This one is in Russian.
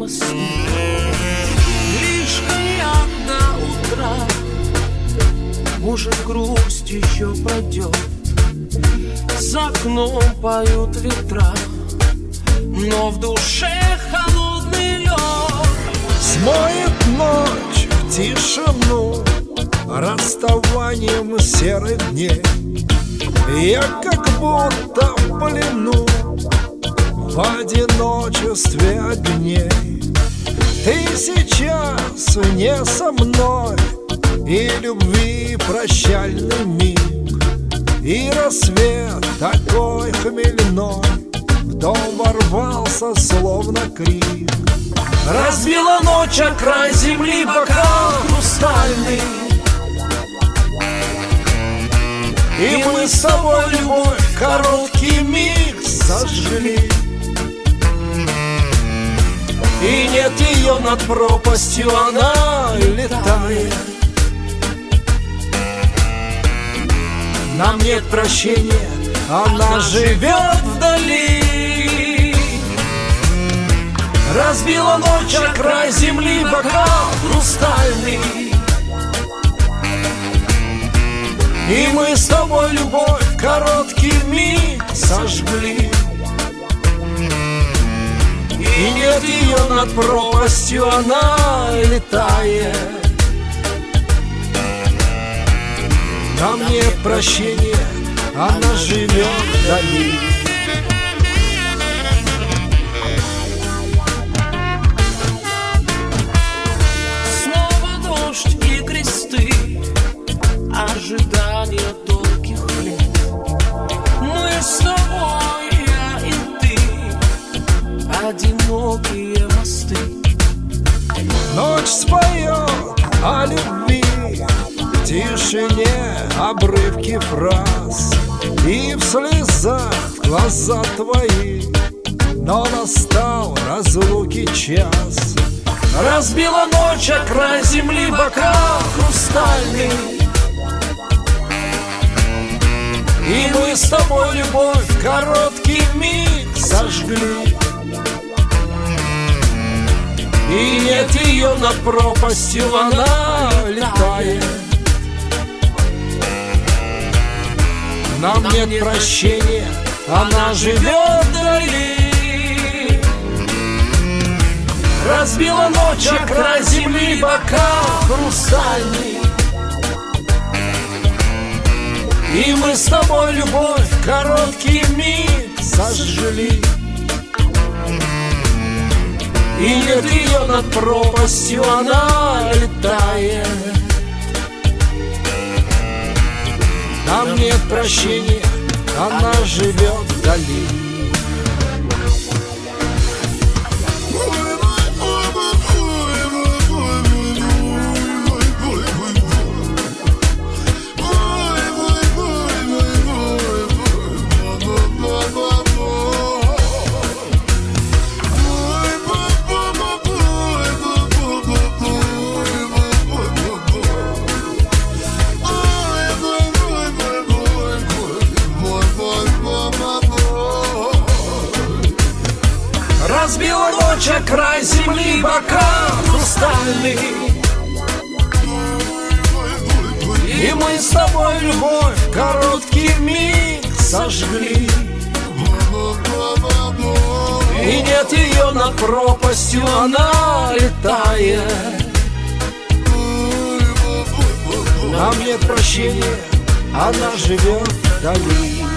сне. Лишь коньяк до утра, может, грусть еще пройдет. За окном поют ветра, но в душе холодный лед. Смоет ночь в тишину расставанием серых дней. Я как будто в плену, в одиночестве огней. Ты сейчас не со мной, и любви прощальный миг, и рассвет такой хмельной в дом ворвался, словно крик. Разбила ночь о край земли бокал хрустальный, и мы с тобой любовь короткий миг сожгли. И нет ее над пропастью, она летает. Нам нет прощения, она живет вдали. Разбила ночь о край земли бокал хрустальный, и мы с тобой любовь короткий миг сожгли. и нет ее над пропастью, она летает. Нам нет прощения, она живет вдали. Снова дождь и кресты, ожидание долгих лет. Мы с тобой, я и ты, одинокие мосты. Ночь споет о любви, в тишине обрывки фраз, и в слезах глаза твои, но настал разлуки час. Разбила ночь о край земли бокал хрустальный, и мы с тобой любовь короткий миг сожгли. и нет ее над пропастью, она летает. Нам нет прощения, она живет вдали. Разбила ночь о край земли бокал хрустальный, и мы с тобой любовь короткий миг сожгли. и нет ее над пропастью, она летает. Нам нет прощения, она живет вдали. Разбила ночь о край земли бокал хрустальный, и мы с тобой любовь короткий миг сожгли. и нет ее над пропастью, она летает. Нам нет прощения, она живет вдали.